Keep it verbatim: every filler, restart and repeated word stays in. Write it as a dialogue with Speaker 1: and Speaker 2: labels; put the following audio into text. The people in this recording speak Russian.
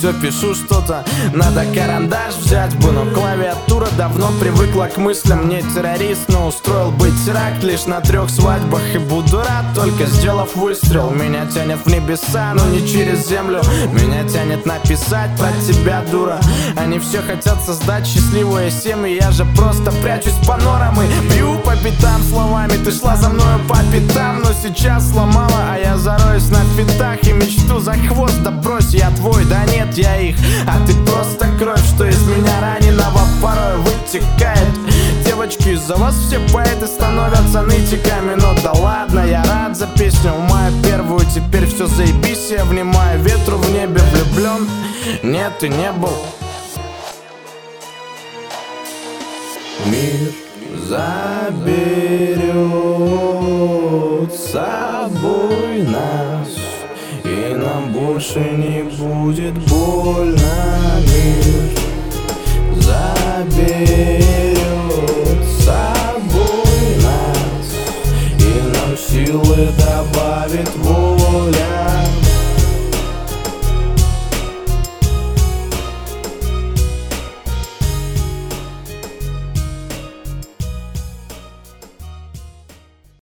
Speaker 1: все пишу что-то. Надо карандаш взять бы, но клавиатура давно привыкла к мыслям. Не террорист, но устроил бы теракт лишь на трех свадьбах. И буду рад, только сделав выстрел. Меня тянет в небеса, но не через землю. Меня тянет написать про тебя, дура. Они все хотят создать счастливые семьи. Я же просто прячусь по норам и бью по пятам словами. Ты шла за мною по пятам, но сейчас сломала, а я зароюсь на фитах. И мечту за хвост, да брось, я твой, да нет, я их. А ты просто кровь, что из меня раненого порой вытекает. Девочки, из-за вас все поэты становятся нытиками. Но да ладно, я рад за песню мою первую. Теперь все заебись, я внимаю ветру в небе. Влюблен? Нет, и не был. Мир заберет с собой нас, и нам больше не будет больно. Мир заберет с собой нас, и нам силы добавит воля.